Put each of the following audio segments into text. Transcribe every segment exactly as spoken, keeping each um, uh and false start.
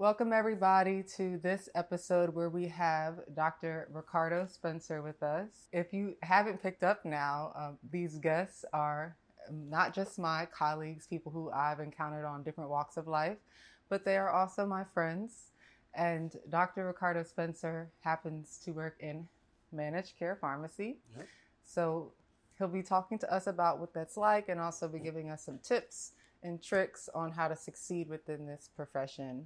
Welcome, everybody, to this episode where we have Doctor Ricardo Spencer with us. If you haven't picked up now, um, these guests are not just my colleagues, people who I've encountered on different walks of life, but they are also my friends. And Doctor Ricardo Spencer happens to work in managed care pharmacy. Yep. So he'll be talking to us about what that's like and also be giving us some tips and tricks on how to succeed within this profession.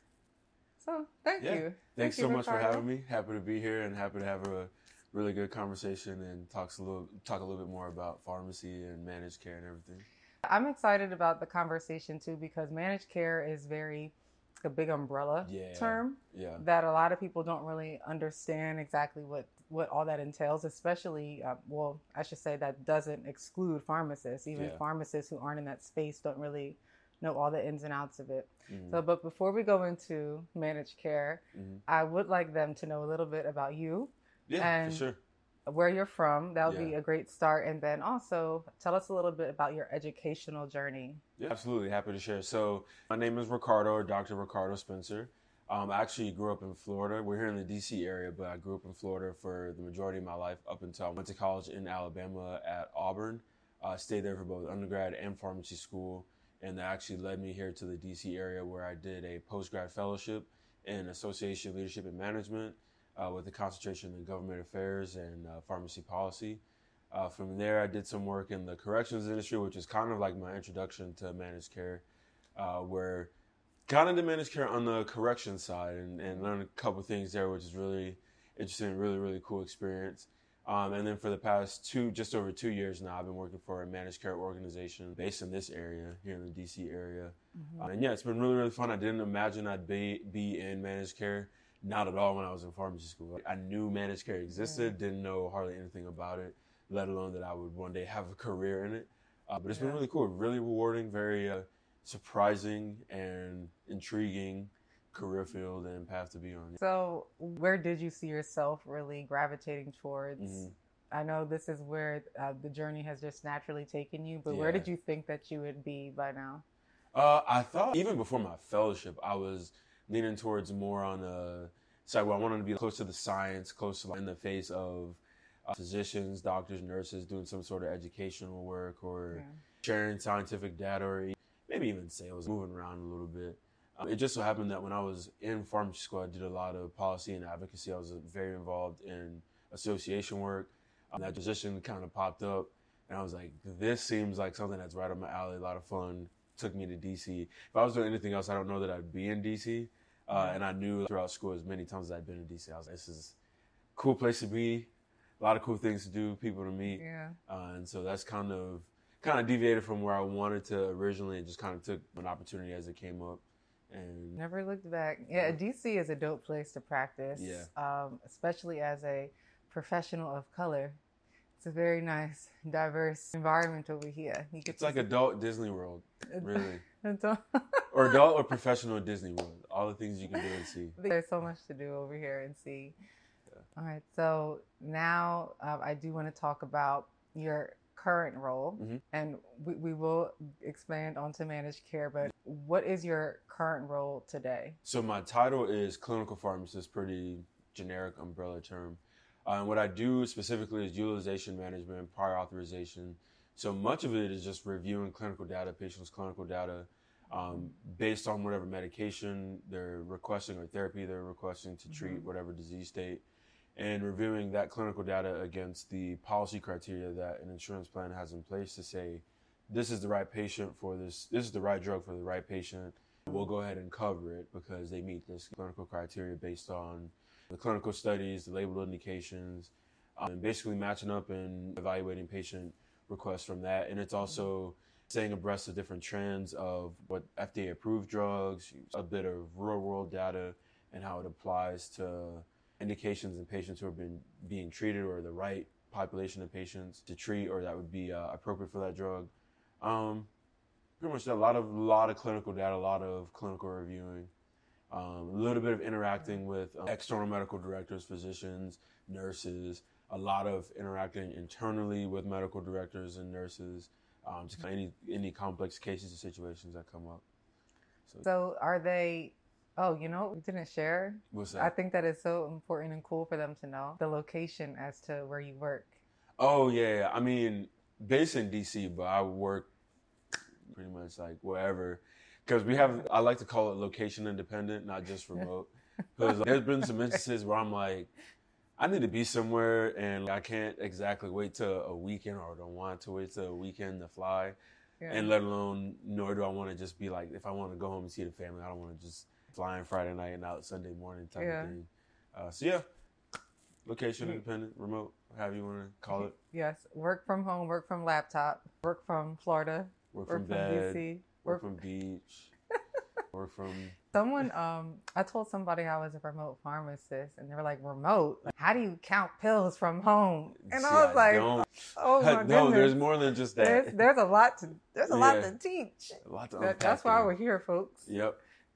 So thank Yeah. you. Thanks Thank so you, much for Ricardo. having me. Happy to be here and happy to have a really good conversation and talks a little talk a little bit more about pharmacy and managed care and everything. I'm excited about the conversation too because managed care is very a big umbrella Yeah. term Yeah. that a lot of people don't really understand exactly what, what all that entails, especially, uh, well, I should say that doesn't exclude pharmacists. Even Yeah. pharmacists who aren't in that space don't really know all the ins and outs of it. Mhm. So, but before we go into managed care, Mhm. I would like them to know a little bit about you, Yeah, and for sure. where you're from. That would be Yeah. a great start. And then also tell us a little bit about your educational journey. Yeah, absolutely. Happy to share. So my name is Ricardo, or Doctor Ricardo Spencer. Um, I actually grew up in Florida. We're here in the D C area, but I grew up in Florida for the majority of my life up until I went to college in Alabama at Auburn. I uh, stayed there for both undergrad and pharmacy school, and that actually led me here to the D C area where I did a post-grad fellowship in Association Leadership and Management uh, with a concentration in government affairs and uh, pharmacy policy. Uh, from there, I did some work in the corrections industry, which is kind of like my introduction to managed care, uh, where kind of did managed care on the correction side and, and learned a couple things there, which is really interesting, really, really cool experience. Um, and then for the past two, just over two years now, I've been working for a managed care organization based in this area, here in the D C area. Mm-hmm. Uh, and yeah, it's been really, really fun. I didn't imagine I'd be, be in managed care. Not at all when I was in pharmacy school. I knew managed care existed, yeah. Didn't know hardly anything about it, let alone that I would one day have a career in it. Uh, but it's yeah. been really cool, really rewarding, very uh, surprising and intriguing career field and path to be on. So where did you see yourself really gravitating towards? Mm-hmm. I know this is where uh, the journey has just naturally taken you, but yeah. Where did you think that you would be by now? Uh, I thought even before my fellowship, I was leaning towards more on a side where I wanted to be close to the science, close to like, in the face of uh, physicians, doctors, nurses, doing some sort of educational work or yeah. sharing scientific data or maybe even sales, moving around a little bit. Um, it just so happened that when I was in pharmacy school, I did a lot of policy and advocacy. I was very involved in association work. Um, that position kind of popped up, and I was like, this seems like something that's right up my alley, a lot of fun. Took me to D C. If I was doing anything else, I don't know that I'd be in D C. Uh, yeah. And I knew throughout school as many times as I'd been in D C, I was like, this is a cool place to be, a lot of cool things to do, people to meet. Yeah. Uh, and so that's kind of kind of deviated from where I wanted to originally and just kind of took an opportunity as it came up. And never looked back. Yeah, yeah. D C is a dope place to practice, yeah. um, especially as a professional of color. It's a very nice, diverse environment over here. You it's like adult Disney World, really. adult. Or adult or professional Disney World. All the things you can do and see. There's so much to do over here and see. Yeah. All right, so now uh, I do want to talk about your current role, mm-hmm. and we, we will expand onto managed care, but what is your current role today? So my title is clinical pharmacist, pretty generic umbrella term. Uh, and what I do specifically is utilization management, prior authorization. So much of it is just reviewing clinical data, patients' clinical data, um, based on whatever medication they're requesting or therapy they're requesting to treat mm-hmm. whatever disease state, and reviewing that clinical data against the policy criteria that an insurance plan has in place to say, this is the right patient for this, this is the right drug for the right patient. We'll go ahead and cover it because they meet this clinical criteria based on the clinical studies, the labeled indications, um, and basically matching up and evaluating patient requests from that. And it's also staying abreast of different trends of what F D A-approved drugs, a bit of real-world data, and how it applies to indications in patients who have been being treated or the right population of patients to treat or that would be uh, appropriate for that drug. Um, pretty much a lot of, lot of clinical data, a lot of clinical reviewing. Um, a little bit of interacting with um, external medical directors, physicians, nurses, a lot of interacting internally with medical directors and nurses, um, just any any complex cases or situations that come up. So, so are they Oh, you know, we didn't share. What's I that? think that is so important and cool for them to know the location as to where you work. Oh yeah, yeah. I mean, based in D C, but I work pretty much like wherever, because we have. I like to call it location independent, not just remote. Because there's been some instances where I'm like, I need to be somewhere, and I can't exactly wait till a weekend, or don't want to wait till a weekend to fly, Yeah. and let alone, nor do I want to just be like, if I want to go home and see the family, I don't want to just fly in Friday night and out Sunday morning type Yeah. of thing. Uh, so yeah, location Yeah. independent, remote, however you want to call it. Yes, work from home, work from laptop, work from Florida, Work work from from bed, D C, work work. from beach, work from. Someone, um, I told somebody I was a remote pharmacist, and they were like, "Remote? How do you count pills from home?" And See, I was like, don't. "Oh my No, goodness, there's more than just that. there's there's a lot to there's a lot Yeah. to teach." A lot to That, unpack that's why there. we're here, folks. Yep.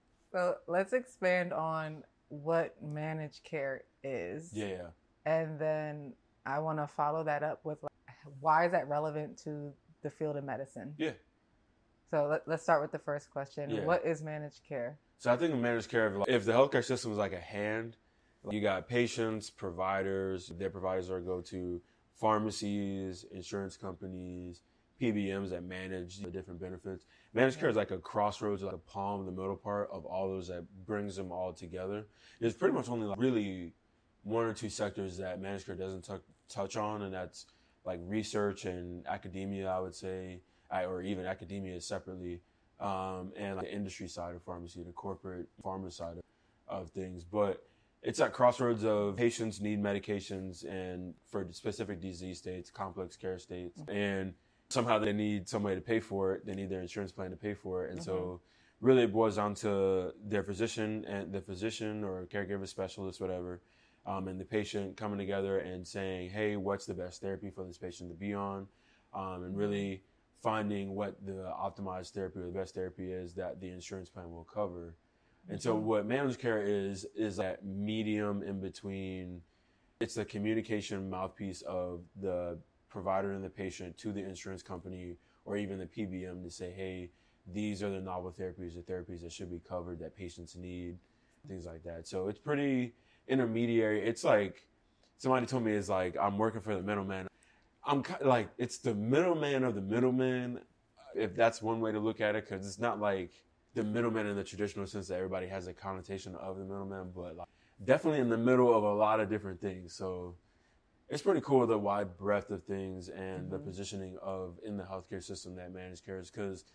So let's expand on what managed care is. Yeah, yeah. And then I want to follow that up with like, why is that relevant to the field of medicine? Yeah. So let, let's start with the first question. Yeah. What is managed care? So I think of managed care, of like, if the healthcare system is like a hand, you got patients, providers, their providers are go to pharmacies, insurance companies, P B Ms that manage the different benefits. Managed care is like a crossroads, like a palm, the middle part of all those that brings them all together. There's pretty much only like really one or two sectors that managed care doesn't t- touch on, and that's like research and academia, I would say, I- or even academia separately, um, and like the industry side of pharmacy, the corporate pharma side of, of things. But it's at crossroads of patients need medications and for specific disease states, complex care states, and somehow they need somebody to pay for it. They need their insurance plan to pay for it. And mm-hmm. so really it boils down to their physician and the physician or caregiver specialist, whatever, um, and the patient coming together and saying, hey, what's the best therapy for this patient to be on? Um, and really finding what the optimized therapy or the best therapy is that the insurance plan will cover. And so what managed care is, is that medium in between. It's the communication mouthpiece of the provider and the patient to the insurance company or even the P B M to say, hey, these are the novel therapies, the therapies that should be covered that patients need, things like that. So it's pretty intermediary. It's like, somebody told me it's like, I'm working for the middleman. I'm kind of like, it's the middleman of the middleman, if that's one way to look at it, because it's not like the middleman in the traditional sense that everybody has a connotation of the middleman, but like definitely in the middle of a lot of different things. So it's pretty cool, the wide breadth of things and mm-hmm. the positioning of in the healthcare system that managed care is, because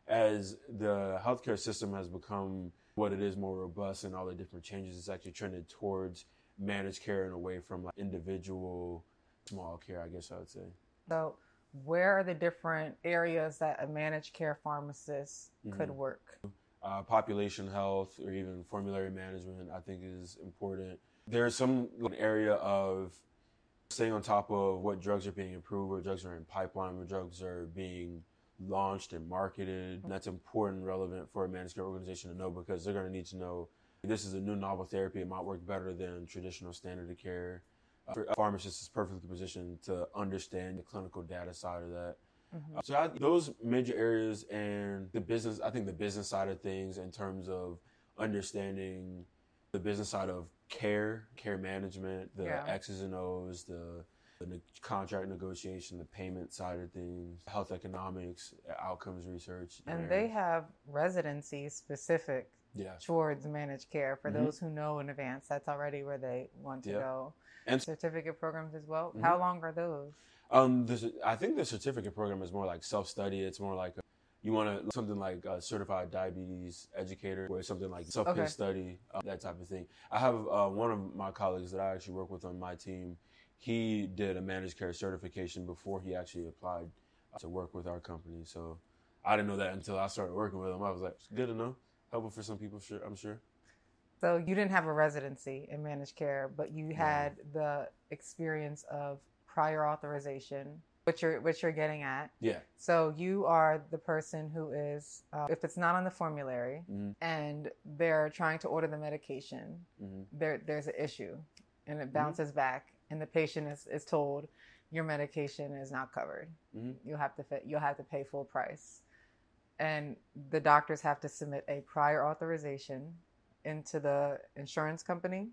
as the healthcare system has become what it is, more robust and all the different changes, it's actually trended towards managed care and away from like individual small care, I guess I would say. So where are the different areas that a managed care pharmacist mm-hmm. could work? Uh, population health or even formulary management, I think, is important. There's some area of staying on top of what drugs are being approved, what drugs are in pipeline, what drugs are being launched and marketed. And that's important, relevant for a managed care organization to know, because they're going to need to know this is a new novel therapy. It might work better than traditional standard of care. Uh, a pharmacist is perfectly positioned to understand the clinical data side of that. Mm-hmm. Uh, so I, those major areas and the business, I think the business side of things in terms of understanding the business side of care, care management, the yeah. X's and O's, the, the ne- contract negotiation, the payment side of things, health economics, outcomes research. And areas. They have residencies specific yeah. towards managed care. For mm-hmm. those who know in advance, that's already where they want to yep. go. And certificate programs as well. Mm-hmm. How long are those? Um, the, I think the certificate program is more like self-study. It's more like a, you want to something like a certified diabetes educator, or something like self-paced okay. study, uh, that type of thing. I have uh, one of my colleagues that I actually work with on my team. He did a managed care certification before he actually applied to work with our company. So I didn't know that until I started working with him. I was like, it's good to know. Helpful for some people, sure, I'm sure. So you didn't have a residency in managed care, but you had no. the experience of prior authorization, which you're which you're getting at. Yeah. So you are the person who is, uh, if it's not on the formulary mm-hmm. and they're trying to order the medication, mm-hmm. there there's an issue, and it bounces mm-hmm. back, and the patient is, is told your medication is not covered. Mm-hmm. You'll have to fit, you'll have to pay full price, and the doctors have to submit a prior authorization into the insurance company?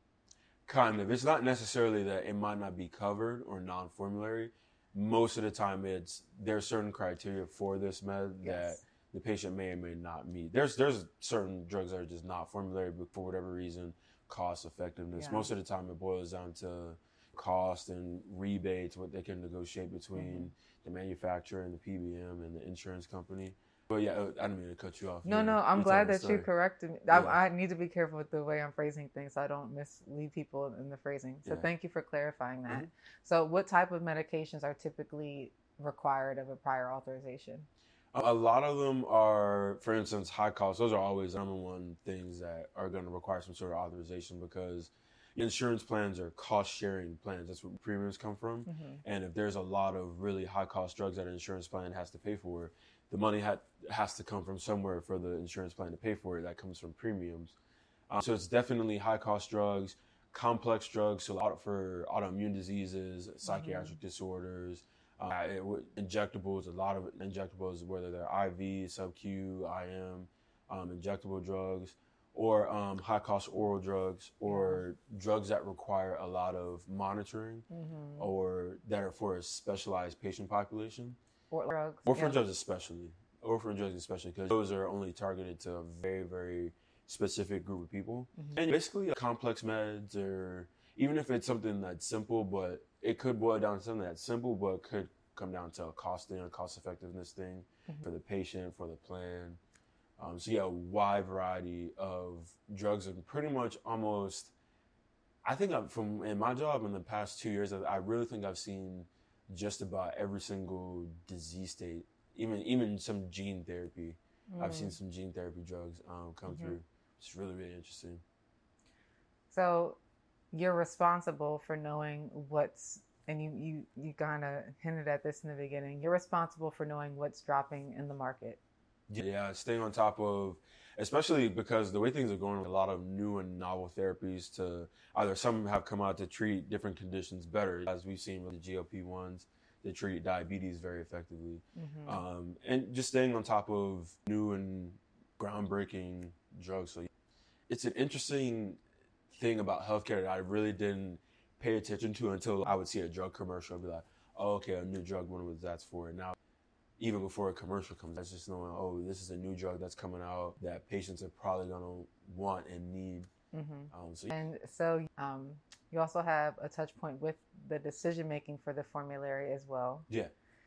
Kind of. It's not necessarily that it might not be covered or non-formulary. Most of the time, it's there's certain criteria for this med Yes. that the patient may or may not meet. There's there's certain drugs that are just not formulary, but for whatever reason, cost effectiveness. Yeah. Most of the time, it boils down to cost and rebates, what they can negotiate between Mm-hmm. the manufacturer and the P B M and the insurance company. But yeah, I didn't mean to cut you off. No, You're- no, I'm you're glad telling the that you story. corrected me. Yeah. I, I need to be careful with the way I'm phrasing things so I don't mislead people in the phrasing. So Yeah. thank you for clarifying that. Mhm. So what type of medications are typically required of a prior authorization? A lot of them are, for instance, high cost. Those are always the number one things that are going to require some sort of authorization because insurance plans are cost sharing plans. That's where premiums come from. Mm-hmm. And if there's a lot of really high cost drugs that an insurance plan has to pay for, the money ha- has to come from somewhere for the insurance plan to pay for it. That comes from premiums. Um, so it's definitely high cost drugs, complex drugs, so a lot for autoimmune diseases, psychiatric disorders. Uh, it, w- injectables, a lot of injectables, whether they're I V, sub-Q, I M, um, injectable drugs, or um, high-cost oral drugs, or drugs that require a lot of monitoring, Mm-hmm. or that are for a specialized patient population. Or drugs. Orphan yeah. drugs especially. Orphan drugs especially, because those are only targeted to a very, very specific group of people. Mhm. And basically, uh, complex meds, or even if it's something that's simple, but it could boil down to something that's simple, but could come down to a cost thing, a cost effectiveness thing Mhm. for the patient, for the plan. Um, so yeah, a wide variety of drugs, and pretty much almost, I think I've, from in my job in the past two years, I I really think I've seen just about every single disease state, even even some gene therapy. I've seen some gene therapy drugs um, come Mhm. through. It's really, really interesting. So you're responsible for knowing what's, and you, you, you kind of hinted at this in the beginning, you're responsible for knowing what's dropping in the market. Yeah, staying on top of, especially because the way things are going, a lot of new and novel therapies to either some have come out to treat different conditions better, as we've seen with the G L P ones that treat diabetes very effectively. Mm-hmm. Um, and just staying on top of new and groundbreaking drugs. So it's an interesting thing about healthcare that I really didn't pay attention to until I would see a drug commercial and be like, oh, okay, a new drug, one was that's for it. Now, even before a commercial comes, that's just knowing, oh, this is a new drug that's coming out that patients are probably going to want and need. Mm-hmm. Um, so And so um, you also have a touch point with the decision making for the formulary as well. yeah.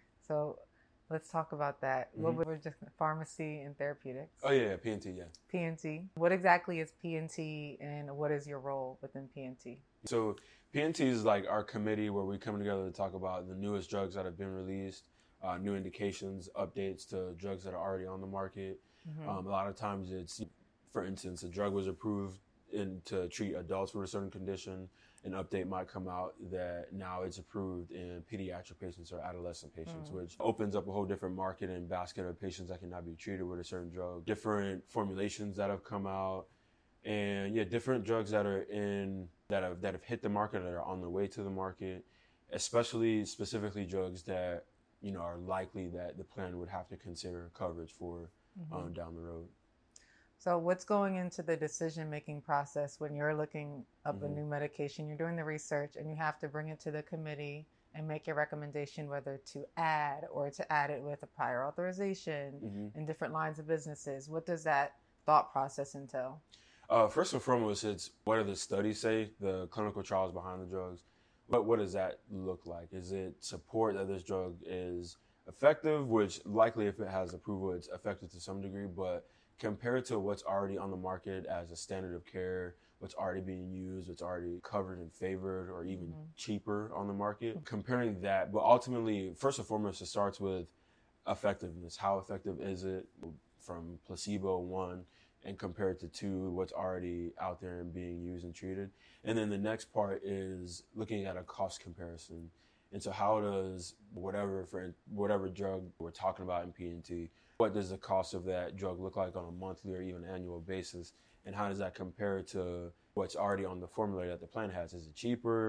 So let's talk about that. What Mhm. we're just pharmacy and therapeutics. Oh, yeah, yeah, P N T, yeah. P N T. What exactly is P N T and what is your role within P N T? So P N T is like our committee where we come together to talk about the newest drugs that have been released, uh, new indications, updates to drugs that are already on the market. Mm-hmm. Um, a lot of times it's, for instance, a drug was approved in, to treat adults with a certain condition. An update might come out that now it's approved in pediatric patients or adolescent patients, Mm. which opens up a whole different market and basket of patients that cannot be treated with a certain drug. Different formulations that have come out, and yeah, different drugs that are in that have that have hit the market, that are on the way to the market, especially specifically drugs that you know are likely that the plan would have to consider coverage for Mm-hmm. um, down the road. So what's going into the decision-making process when you're looking up Mhm. a new medication, you're doing the research and you have to bring it to the committee and make a recommendation whether to add or to add it with a prior authorization Mm-hmm. in different lines of businesses. What does that thought process entail? Uh, first and foremost, it's what do the studies say, the clinical trials behind the drugs. What what does that look like? Is it support that this drug is effective, which likely if it has approval, it's effective to some degree, but compared to what's already on the market as a standard of care, what's already being used, what's already covered and favored or even Mhm. cheaper on the market, comparing that. But ultimately, first and foremost, it starts with effectiveness. How effective is it from placebo, one, and compared to two, what's already out there and being used and treated. And then the next part is looking at a cost comparison. And so how does whatever for whatever drug we're talking about in P N T, what does the cost of that drug look like on a monthly or even annual basis? And how does that compare to what's already on the formulary that the plan has? Is it cheaper?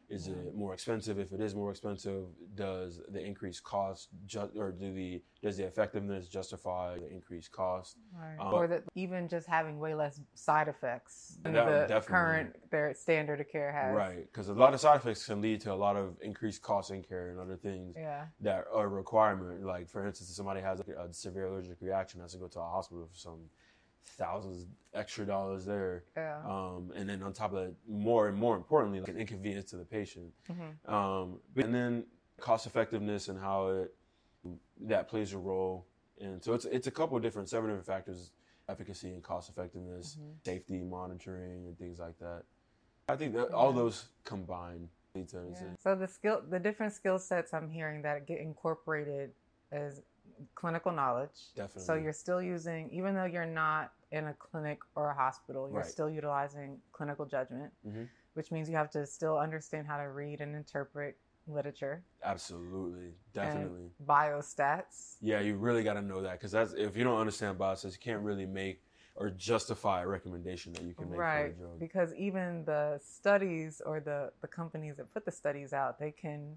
Is Mhm. it more expensive? If it is more expensive, does the increased cost ju- or do the does the effectiveness justify the increased cost? Right. Um, Or that even just having way less side effects than that the definitely current their standard of care has. right, because a lot of side effects can lead to a lot of increased costs in care and other things Yeah. that are a requirement. Like for instance, if somebody has a, a severe allergic reaction, has to go to a hospital for some thousands extra dollars there. Yeah. Um, and then on top of that, more and more importantly, like an inconvenience to the patient. Mm-hmm. Um, but, and then cost effectiveness and how it that plays a role. And so it's it's a couple of different, seven different factors: efficacy and cost effectiveness, Mm-hmm. safety monitoring, and things like that. I think that Yeah. all those combined lead to Yeah. So the skill, the different skill sets I'm hearing that get incorporated as clinical knowledge. Definitely. So you're still using, even though you're not in a clinic or a hospital, you're Right. still utilizing clinical judgment, Mhm. which means you have to still understand how to read and interpret literature Absolutely, definitely. and biostats. Yeah, you really got to know that because that's if you don't understand biostats, you can't really make or justify a recommendation that you can make Right, for a drug. because even the studies or the, the companies that put the studies out, they can,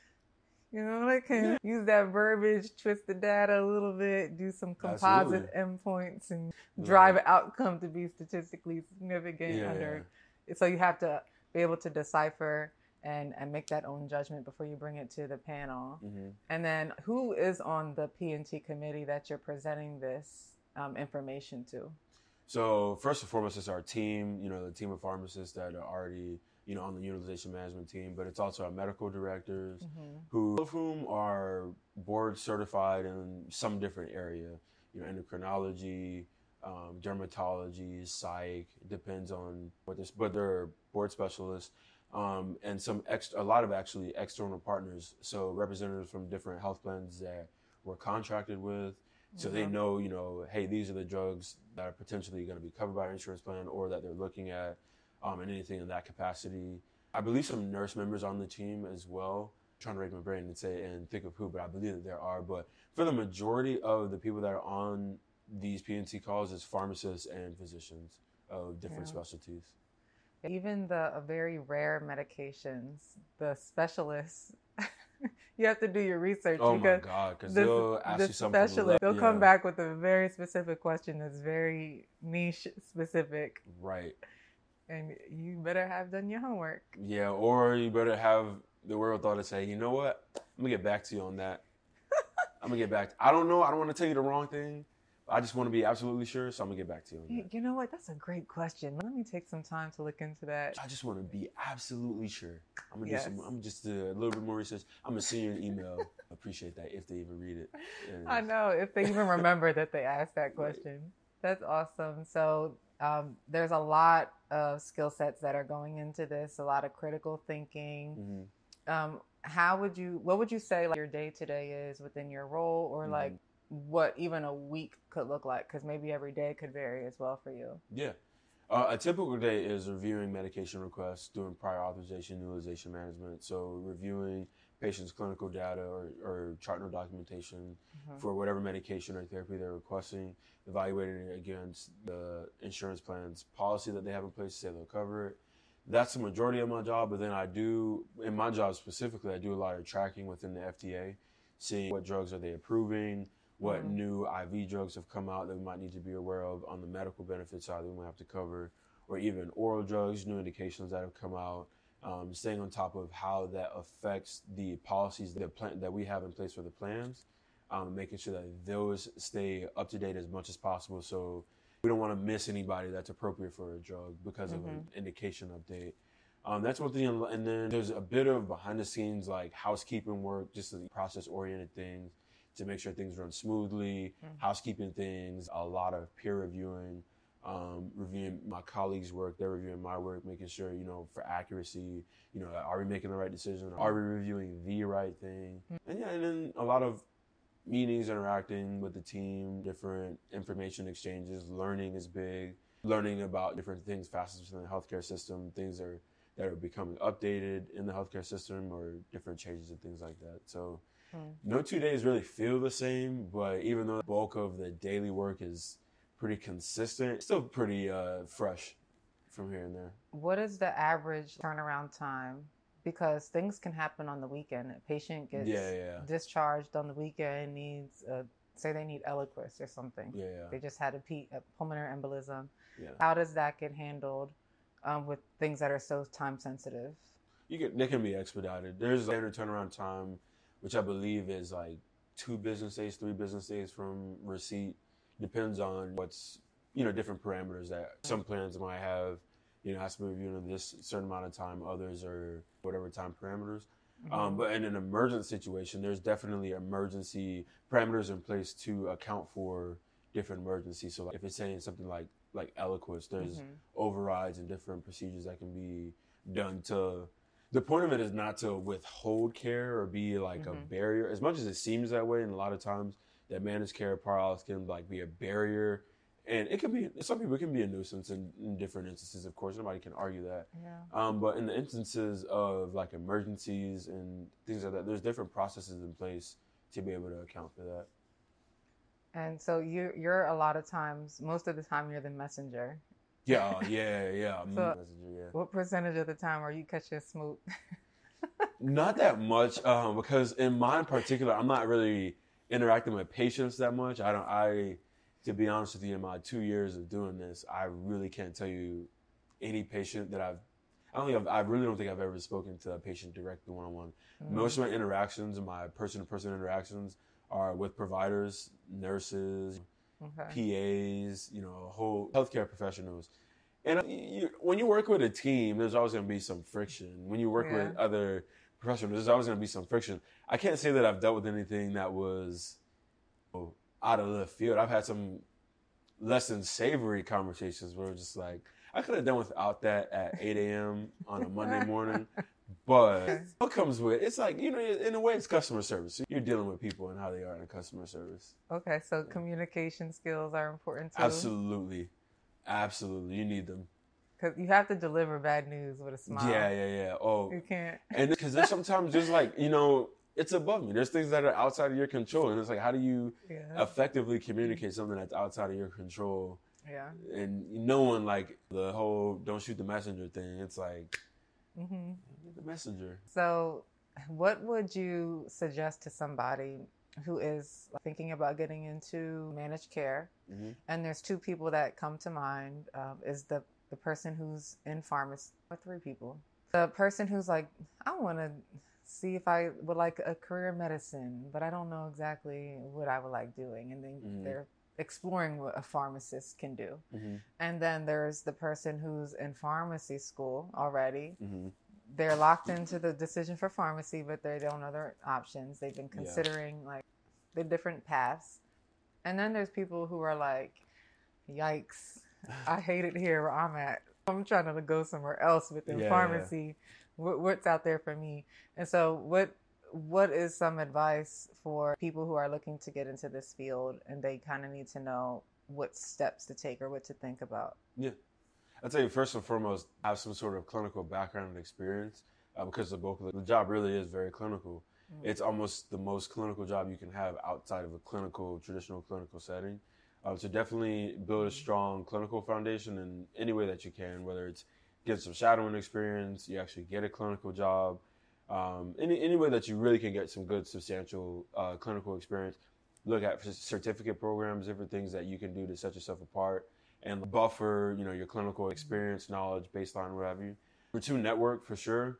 you know, they can use that verbiage, twist the data a little bit, do some composite Absolutely. endpoints, and Yeah. drive an outcome to be statistically significant. Yeah, under. So you have to be able to decipher and, and make that own judgment before you bring it to the panel. Mm-hmm. And then who is on the P and T committee that you're presenting this um, information to? So first and foremost, it's our team, you know, the team of pharmacists that are already, you know, on the utilization management team, but it's also our medical directors, Mm-hmm. who of whom are board certified in some different area, you know, endocrinology, um, dermatology, psych, depends on what this, but they're board specialists, um, and some ex, a lot of actually external partners. So representatives from different health plans that we're contracted with. So they know, you know, hey, these are the drugs that are potentially going to be covered by our insurance plan or that they're looking at, um, and anything in that capacity. I believe some nurse members on the team as well. I'm trying to rack my brain and say and think of who, but I believe that there are. But for the majority of the people that are on these P and T calls is pharmacists and physicians of different Yeah. specialties. Even the uh, very rare medications, the specialists, you have to do your research. Oh my because God, because the, they'll ask the you something. from the specialist, left- they'll yeah. come back with a very specific question that's very niche specific, Right. and you better have done your homework. Yeah, or you better have the wherewithal to say, you know what, I'm gonna get back to you on that. I'm gonna get back. To, I don't know. I don't want to tell you the wrong thing. I just want to be absolutely sure, so I'm gonna get back to you on You, that. you know what? That's a great question. Let me take some time to look into that. I just want to be absolutely sure. I'm gonna Yes. do some. I'm gonna just do a little bit more research. I'm gonna send you an email. Appreciate that if they even read it. And I know, if they even remember that they asked that question. That's awesome. So um, there's a lot of skill sets that are going into this, a lot of critical thinking. Mhm. Um, how would you, what would you say like your day to day is within your role, or Mhm. like what even a week could look like? Because maybe every day could vary as well for you. Yeah. Uh, a typical day is reviewing medication requests, doing prior authorization, utilization management. So reviewing patients' clinical data or, or chart note documentation Mhm. for whatever medication or therapy they're requesting, evaluating it against the insurance plan's policy that they have in place to say they'll cover it. That's the majority of my job, but then I do, in my job specifically, I do a lot of tracking within the F D A, seeing what drugs are they approving, what Mhm. new I V drugs have come out that we might need to be aware of on the medical benefit side that we might have to cover, or even oral drugs, new indications that have come out, um, staying on top of how that affects the policies that, plan, that we have in place for the plans, um, making sure that those stay up to date as much as possible so we don't want to miss anybody that's appropriate for a drug because of an indication update. Um, that's one thing, and then there's a bit of behind the scenes like housekeeping work, just the process oriented things to make sure things run smoothly, Mhm. housekeeping things, a lot of peer reviewing, um, reviewing my colleagues' work, they're reviewing my work, making sure, you know, for accuracy, you know, are we making the right decision? Are we reviewing the right thing? And yeah, and then a lot of meetings, interacting with the team, different information exchanges, learning is big. Learning about different things, facets within the healthcare system, things are, that are becoming updated in the healthcare system or different changes and things like that. So Mm. no two days really feel the same, but even though the bulk of the daily work is pretty consistent, it's still pretty uh, fresh from here and there. What is the average turnaround time because things can happen on the weekend. A patient gets Yeah, yeah. discharged on the weekend, needs, uh, say they need Eliquis or something. Yeah, yeah. They just had a, P, a pulmonary embolism. Yeah. How does that get handled um, with things that are so time sensitive? You can, they can be expedited. There's a standard turnaround time, which I believe is like two business days, three business days from receipt. Depends on what's, you know, different parameters that some plans might have, you know, has to be reviewed in this certain amount of time. Others are whatever time parameters. Mm-hmm. Um, but in an emergent situation, there's definitely emergency parameters in place to account for different emergencies. So like if it's saying something like like Eliquis, there's mm-hmm. overrides and different procedures that can be done to. The point of it is not to withhold care or be like mm-hmm. a barrier, as much as it seems that way. And a lot of times that managed care paralysis can like be a barrier, and it can be, some people it can be a nuisance in, in different instances. Of course, nobody can argue that. Yeah. Um, but in the instances of like emergencies and things like that, there's different processes in place to be able to account for that. And so you're, you're a lot of times, most of the time, you're the messenger. Yeah, yeah, yeah. So messenger, yeah. What percentage of the time are you catch your smoot? Not that much, um, because in my in particular, I'm not really interacting with patients that much. I don't. I, to be honest with you, in my two years of doing this, I really can't tell you any patient that I've. I don't think I've, I really don't think I've ever spoken to a patient directly one on one. Most of my interactions, my person-to-person interactions, are with providers, nurses. Okay. P As, you know, whole healthcare professionals. And you, when you work with a team, there's always going to be some friction. When you work yeah. with other professionals, there's always going to be some friction. I can't say that I've dealt with anything that was out of left field. I've had some less than savory conversations where it's just like, I could have done without that at eight a.m. on a Monday morning. But what comes with it's like, you know, in a way, it's customer service. You're dealing with people and how they are in customer service. Okay, so yeah. Communication skills are important too. Absolutely, absolutely, you need them. Because you have to deliver bad news with a smile. Yeah, yeah, yeah. Oh, you can't. And because there's sometimes just like, you know, it's above me. There's things that are outside of your control, and it's like, how do you yeah. effectively communicate something that's outside of your control? Yeah. And no one, like the whole "don't shoot the messenger" thing. It's like. Mm-hmm. The messenger. So, what would you suggest to somebody who is thinking about getting into managed care? Mm-hmm. And there's two people that come to mind. Um, is the the person who's in pharmacy, or three people. The person who's like, I want to see if I would like a career in medicine, but I don't know exactly what I would like doing, and then mm-hmm. they're exploring what a pharmacist can do. Mm-hmm. And then there's the person who's in pharmacy school already. Mm-hmm. They're locked into the decision for pharmacy, but they don't know their options. They've been considering yeah. like the different paths. And then there's people who are like, yikes, I hate it here where I'm at. I'm trying to go somewhere else within yeah, pharmacy. Yeah. What, what's out there for me? And so what What is some advice for people who are looking to get into this field and they kind of need to know what steps to take or what to think about? Yeah. I'd say first and foremost, have some sort of clinical background and experience uh, because the bulk of the, the job really is very clinical. Mm-hmm. It's almost the most clinical job you can have outside of a clinical, traditional clinical setting. Uh, so definitely build a strong clinical foundation in any way that you can, whether it's get some shadowing experience, you actually get a clinical job, Um, any, any way that you really can get some good, substantial uh, clinical experience. Look at certificate programs, different things that you can do to set yourself apart and buffer, you know, your clinical experience, knowledge, baseline, what have you. Number two, network for sure.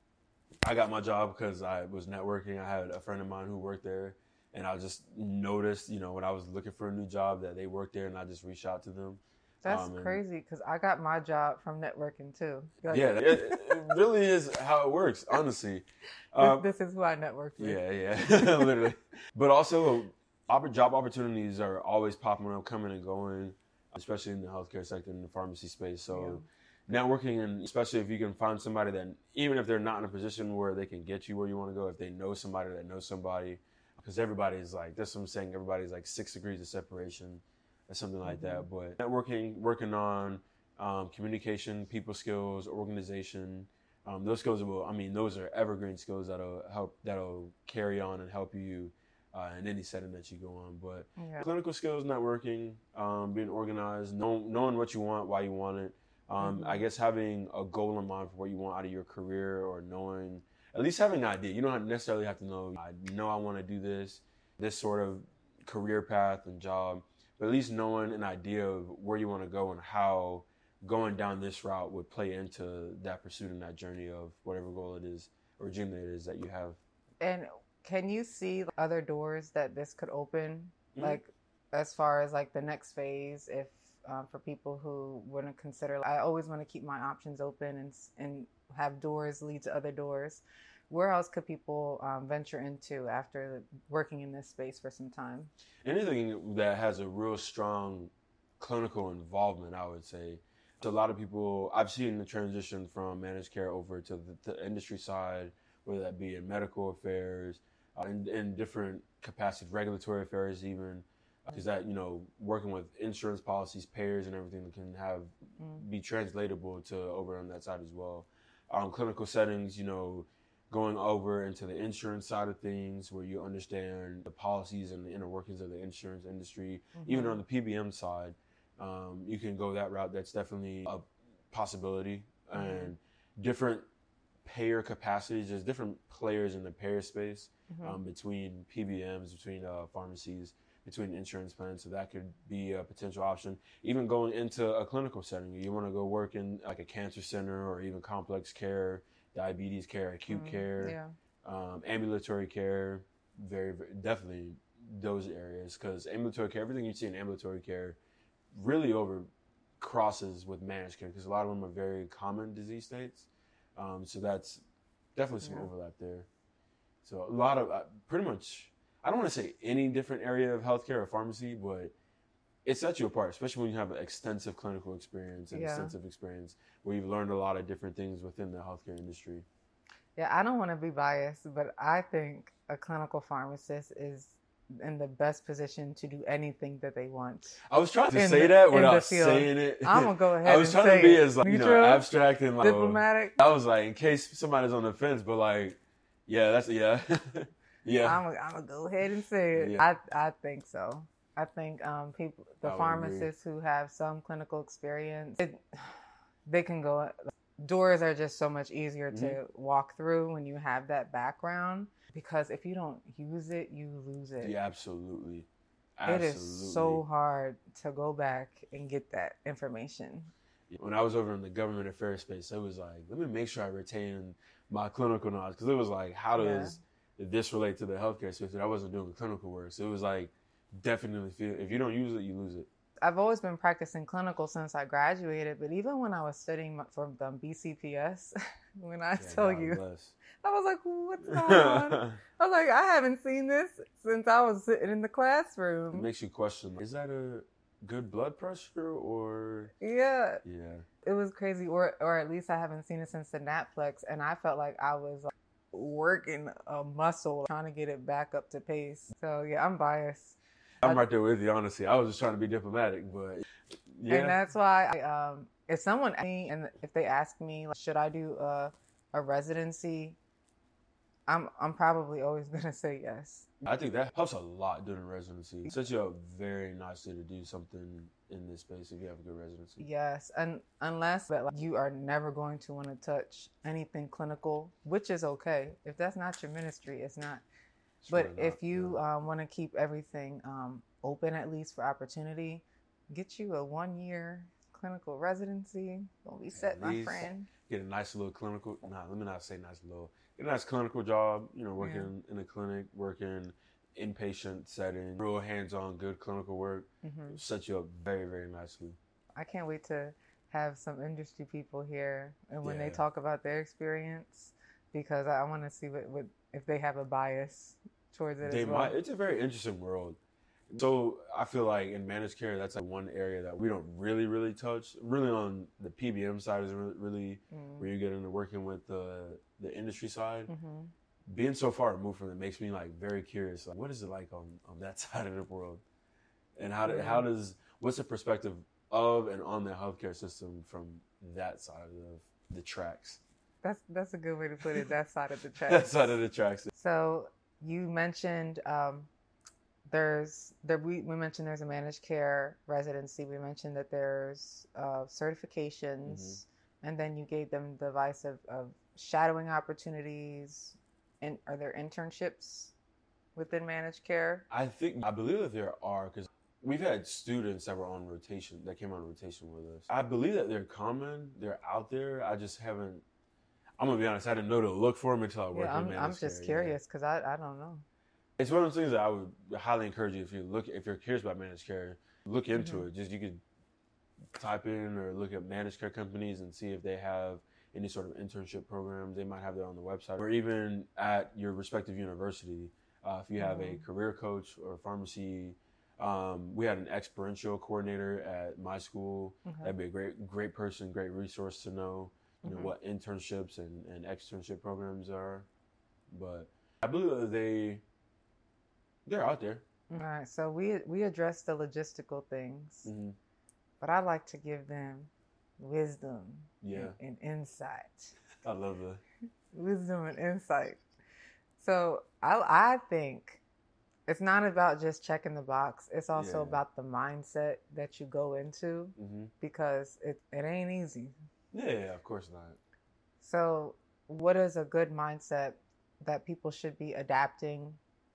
I got my job because I was networking. I had a friend of mine who worked there, and I just noticed, you know, when I was looking for a new job that they worked there, and I just reached out to them. That's um, crazy because I got my job from networking too. Like, yeah, it, it really is how it works, honestly. Um, this, this is who I network with. Yeah, yeah, literally. But also, job opportunities are always popping up, coming and going, especially in the healthcare sector, in the pharmacy space. So yeah. networking, and especially if you can find somebody that, even if they're not in a position where they can get you where you want to go, if they know somebody that knows somebody, because everybody's like, that's what I'm saying, everybody's like six degrees of separation or something like mm-hmm. that. But networking, working on um, communication, people skills, organization, um, those skills will, I mean, those are evergreen skills that'll help, that'll carry on and help you Uh, in any setting that you go on. But yeah. clinical skills, networking, um, being organized, know, knowing what you want, why you want it, Um, Mhm. I guess having a goal in mind for what you want out of your career, or knowing, at least having an idea. You don't necessarily have to know, I know I want to do this, this sort of career path and job, but at least knowing an idea of where you want to go and how going down this route would play into that pursuit and that journey of whatever goal it is or dream that it is that you have. And can you see other doors that this could open, Mm-hmm. like as far as like the next phase, if um, for people who want to consider, I always want to keep my options open and and have doors lead to other doors. Where else could people um, venture into after working in this space for some time? Anything that has a real strong clinical involvement, I would say. So a lot of people, I've seen the transition from managed care over to the, the industry side, whether that be in medical affairs, uh, in, in different capacities, regulatory affairs even, because that, you know, working with insurance policies, payers and everything can have, Mm. be translatable to over on that side as well. Um, clinical settings, you know, going over into the insurance side of things where you understand the policies and the inner workings of the insurance industry. Mm-hmm. Even on the P B M side, um, you can go that route. That's definitely a possibility. Mm-hmm. And different payer capacities, there's different players in the payer space, Mm-hmm. um, between P B Ms, between uh, pharmacies, between insurance plans. So that could be a potential option. Even going into a clinical setting, you want to go work in like a cancer center or even complex care, diabetes care, acute Mm, care, yeah. um, ambulatory care, very, very definitely those areas. Because ambulatory care, everything you see in ambulatory care really over crosses with managed care, because a lot of them are very common disease states. Um, so that's definitely some Yeah. overlap there. So a lot of, uh, pretty much, I don't want to say any different area of healthcare or pharmacy, but it sets you apart, especially when you have an extensive clinical experience and Yeah. extensive experience where you've learned a lot of different things within the healthcare industry. Yeah, I don't want to be biased, but I think a clinical pharmacist is in the best position to do anything that they want. I was trying to In say the- that in the without field. saying it. I'm gonna go ahead I was and trying say to be it. as like, you know, Neutral, abstract and like diplomatic. I was like, in case somebody's on the fence, but like, yeah, that's yeah, yeah. I'm gonna go ahead and say it. Yeah. I I think so. I think um, people, the I would pharmacists who have some clinical experience, it, they can go. Doors are just so much easier to Mhm. walk through when you have that background. Because if you don't use it, you lose it. Yeah, absolutely. It Absolutely. is so hard to go back and get that information. When I was over in the government affairs space, it was like, let me make sure I retain my clinical knowledge, because it was like, how does this relate to the healthcare space? And I wasn't doing clinical work, so it was like, definitely feel if you don't use it, you lose it. I've always been practicing clinical since I graduated, but even when I was studying for the B C P S, when I Yeah, tell God you, bless. I was like, what's going on? I was like, I haven't seen this since I was sitting in the It classroom. makes you question, is that a good blood pressure or? Yeah, Yeah. it was crazy, or or at least I haven't seen it since the Naplex, and I felt like I was like, working a muscle trying to get it back up to pace. So yeah, I'm biased. I'm right there with you, honestly. I was just trying to be diplomatic, but yeah. And that's why, I, um, if someone asked me, and if they ask me, like, should I do a, a residency, I'm I'm probably always gonna say yes. I think that helps a lot during residency. It sets you up very nicely to do something in this space if you have a good residency. Yes, and unless that, like, you are never going to want to touch anything clinical, which is okay. If that's not your ministry, it's not. It's But really if not, you yeah. um, want to keep everything um, open, at least for opportunity, get you a one-year clinical residency. Don't be set, At my least friend. Get a nice little clinical, nah, let me not say nice little, get a nice clinical job, you know, working in a clinic, working inpatient setting, real hands-on, good clinical work, Hmm. set you up very, very nicely. I can't wait to have some industry people here, and when they Yeah. talk about their experience, because I want to see what, what if they have a bias towards it They as well. might, it's a very interesting world. So I feel like in managed care, that's like one area that we don't really, really touch. Really on the P B M side is really, really Mm. where you get into working with the the industry side. Mhm. Being so far removed from it makes me like very curious. Like, what is it like on, on that side of the world? And how do, Yeah. how does what's the perspective of and on the healthcare system from that side of the, the tracks? That's that's a good way to put it. That side of the track. That side of the tracks. So you mentioned um, there's there we, we mentioned there's a managed care residency. We mentioned that there's uh, certifications, mm-hmm. and then you gave them the advice of, of shadowing opportunities. And are there internships within managed care? I think I believe that there are, because we've had students that were on rotation that came on rotation with us. I believe that they're common. They're out there. I just haven't. I'm gonna be honest. I didn't know to look for them until I worked yeah, in I'm, managed I'm just care, curious because yeah. I I don't know. It's one of those things that I would highly encourage you, if you look, if you're curious about managed care, look into mm-hmm. it. Just you could type in or look at managed care companies and see if they have any sort of internship programs. They might have that on the website, or even at your respective university. Uh, if you have mm-hmm. a career coach or a pharmacy, um, we had an experiential coordinator at my school. Mm-hmm. That'd be a great, great person, great resource to know, you mm-hmm. know, what internships and, and externship programs are. But I believe that they, they're out there. All right. So we, we addressed the logistical things, mm-hmm. but I like to give them wisdom yeah. and, and insight. I love that. Wisdom and insight. So I, I think it's not about just checking the box. It's also yeah. about the mindset that you go into, mm-hmm. because it, it ain't easy. Yeah, of course not. So what is a good mindset that people should be adapting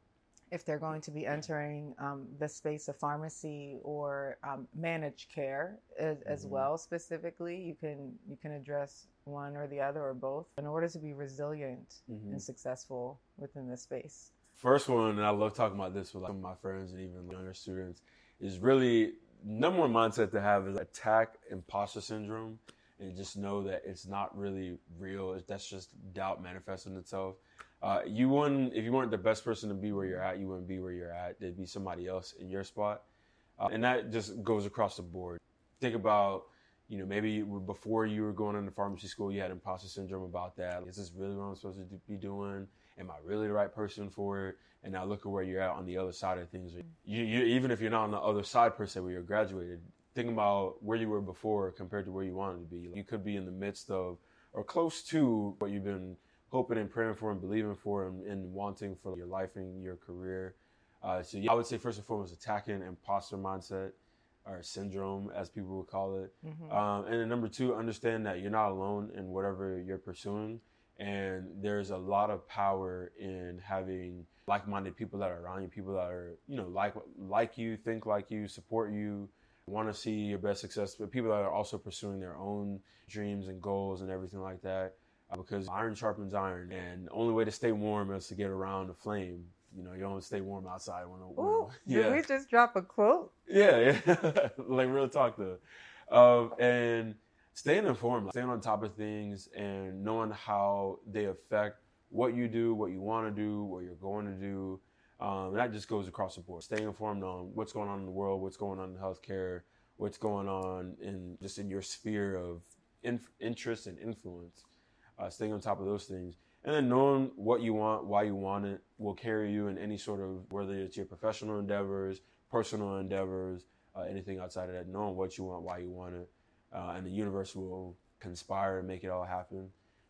if they're going to be entering um, the space of pharmacy or um, managed care as, mm-hmm. as well? Specifically, you can you can address one or the other or both in order to be resilient mm-hmm. and successful within this space. First one, and I love talking about this with like some of my friends and even younger students, is really number one mindset to have is attack imposter syndrome and just know that it's not really real. That's just doubt manifesting itself. Uh, you wouldn't, if you weren't the best person to be where you're at, you wouldn't be where you're at. There'd be somebody else in your spot. Uh, and that just goes across the board. Think about, you know, maybe before you were going into pharmacy school, you had imposter syndrome about that. Is this really what I'm supposed to be doing? Am I really the right person for it? And now look at where you're at on the other side of things. You, you, even if you're not on the other side per se, where you're graduated, think about where you were before compared to where you wanted to be. You could be in the midst of or close to what you've been hoping and praying for and believing for and, and wanting for your life and your career. Uh, so yeah, I would say first and foremost, attacking imposter mindset or syndrome, as people would call it. Mm-hmm. Um, and then number two, understand that you're not alone in whatever you're pursuing. And there's a lot of power in having like-minded people that are around you, people that are, you know, like like you, think like you, support you, want to see your best success, but people that are also pursuing their own dreams and goals and everything like that. Uh, because iron sharpens iron, and the only way to stay warm is to get around the flame. You know, you don't stay warm outside. When, when, Ooh, yeah. Did we just drop a quote? Yeah, yeah. Like real talk though. Um, and staying informed, like, staying on top of things and knowing how they affect what you do, what you want to do, what you're going to do. Um, that just goes across the board. Staying informed on what's going on in the world, what's going on in healthcare, what's going on in just in your sphere of in, interest and influence. Uh, staying on top of those things. And then knowing what you want, why you want it, will carry you in any sort of, whether it's your professional endeavors, personal endeavors, uh, anything outside of that, knowing what you want, why you want it. Uh, and the universe will conspire and make it all happen.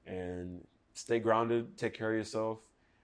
And stay grounded, take care of yourself,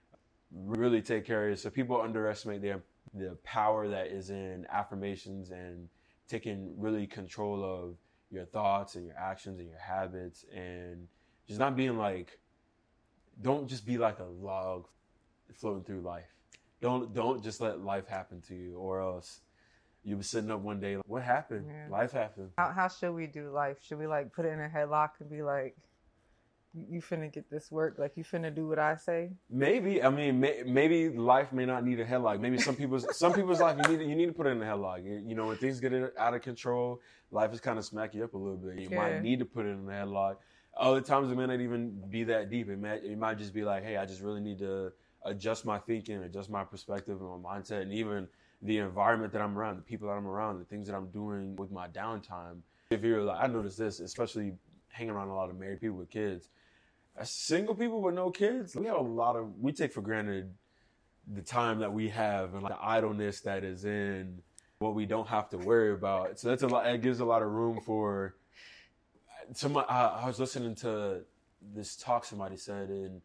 really take care of yourself. People underestimate their, the power that is in affirmations and taking really control of your thoughts and your actions and your habits, and just not being like, don't just be like a log floating through life. Don't don't just let life happen to you, or else you'll be sitting up one day like, what happened? Yeah. Life happened. How, how should we do life? Should we like put it in a headlock and be like, you finna get this work, like you finna do what I say? Maybe. I mean, may, maybe life may not need a headlock. Maybe some people's some people's life you need you need to put it in a headlock. You, you know, when things get out of control, life is kind of smack you up a little bit. You yeah. might need to put it in a headlock. Other times it may not even be that deep. It might, it might just be like, hey, I just really need to adjust my thinking, adjust my perspective and my mindset, and even the environment that I'm around, the people that I'm around, the things that I'm doing with my downtime. If you're like, I noticed this, especially hanging around a lot of married people with kids. As single people with no kids, we have a lot of, we take for granted the time that we have and like the idleness that is in what we don't have to worry about. So that's a lot, it gives a lot of room for, Somebody, I, I was listening to this talk somebody said, and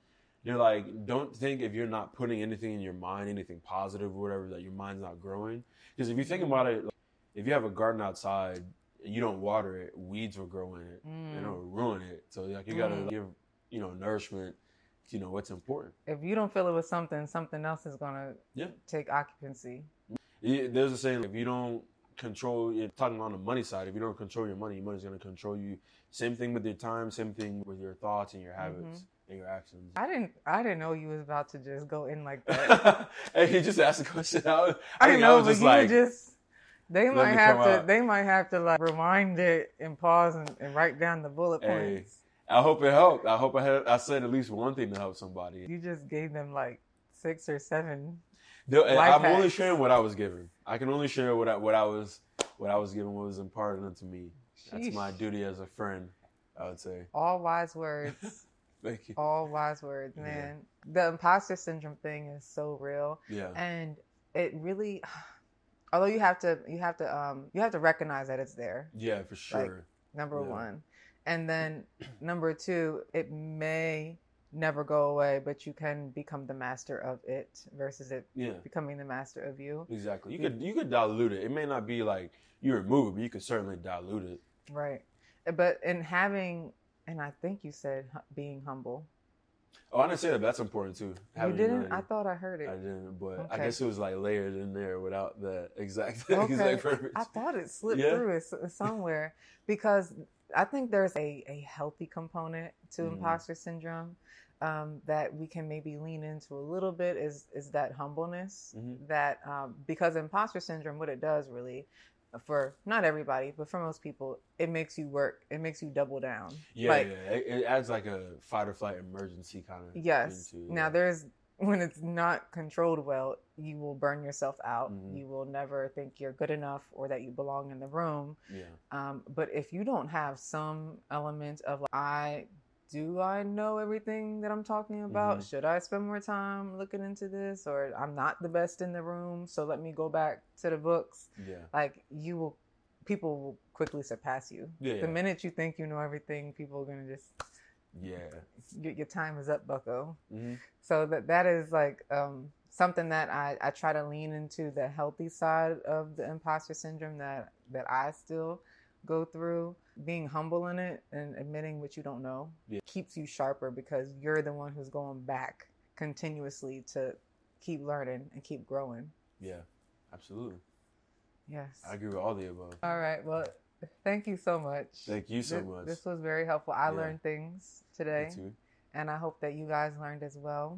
They're like, don't think if you're not putting anything in your mind, anything positive or whatever, that your mind's not growing. Because if you think about it, like, if you have a garden outside and you don't water it, weeds will grow in it Mm. and it'll ruin it. So like you gotta Mm. give, you know, nourishment. You know what's important. If you don't fill it with something, something else is gonna Yeah. take occupancy. Yeah, there's a saying: if you don't control, you're talking on the money side. If you don't control your money, your money's gonna control you. Same thing with your time. Same thing with your thoughts and your habits Mm-hmm. and your actions. I didn't. I didn't know you was about to just go in like that. Hey, he just asked a question. I, was, I, I didn't think I know, was but just you like, just. They let might me have come to. out. They might have to like rewind it and pause and, and write down the bullet Hey. points. I hope it helped. I hope I had. I said at least one thing to help somebody. You just gave them like six or seven. The- Life I'm only hacks. sharing what I was given. I can only share what I, what I was what I was given, what was imparted unto me. That's Sheesh. my duty as a friend, I would say. All wise words. Thank you. All wise words, Yeah. man. The imposter syndrome thing is so real, Yeah. and it really. Although you have to, you have to, um, you have to recognize that it's there. Yeah, for sure. Number Yeah. one, and then number two, it may never go away, but you can become the master of it versus it Yeah. becoming the master of you. Exactly. You could you could dilute it. It may not be like you remove it, but you could certainly dilute it. Right. But in having, and I think you said hu- being humble. Oh, I didn't say that. But that's important too. You Having didn't? humility. I thought I heard it. I didn't, but I Okay. guess it was like layered in there without the exact Okay. exact verbiage. I thought it slipped Yeah. through it s- somewhere because I think there's a, a healthy component to Mhm. imposter syndrome um, that we can maybe lean into a little bit is is that humbleness Mhm. that um, because imposter syndrome, what it does really for not everybody, but for most people, it makes you work. It makes you double down. Yeah, Like, yeah. It, it adds like a fight or flight emergency kind of. yes. Into, Now yeah. there's when it's not controlled well, you will burn yourself out. Mhm. You will never think you're good enough or that you belong in the room. Yeah. Um, but if you don't have some element of like, I do I know everything that I'm talking about? Mhm. Should I spend more time looking into this? Or I'm not the best in the room, so let me go back to the books. Yeah. Like you will, people will quickly surpass you. Yeah, The yeah. minute you think you know everything, people are gonna just Yeah. your, your time is up, bucko. hmm So that that is like um, something that I, I try to lean into the healthy side of the imposter syndrome that that I still go through. Being humble in it and admitting what you don't know Yeah. keeps you sharper because you're the one who's going back continuously to keep learning and keep growing. Yeah. Absolutely. Yes. I agree with all the above. All right. Well, thank you so much. Thank you so This- much. This was very helpful. I Yeah. learned things Me today. too. And I hope that you guys learned as well.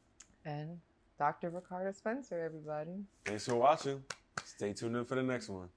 And Doctor Ricardo Spencer, everybody. Thanks for watching. Stay tuned in for the next one.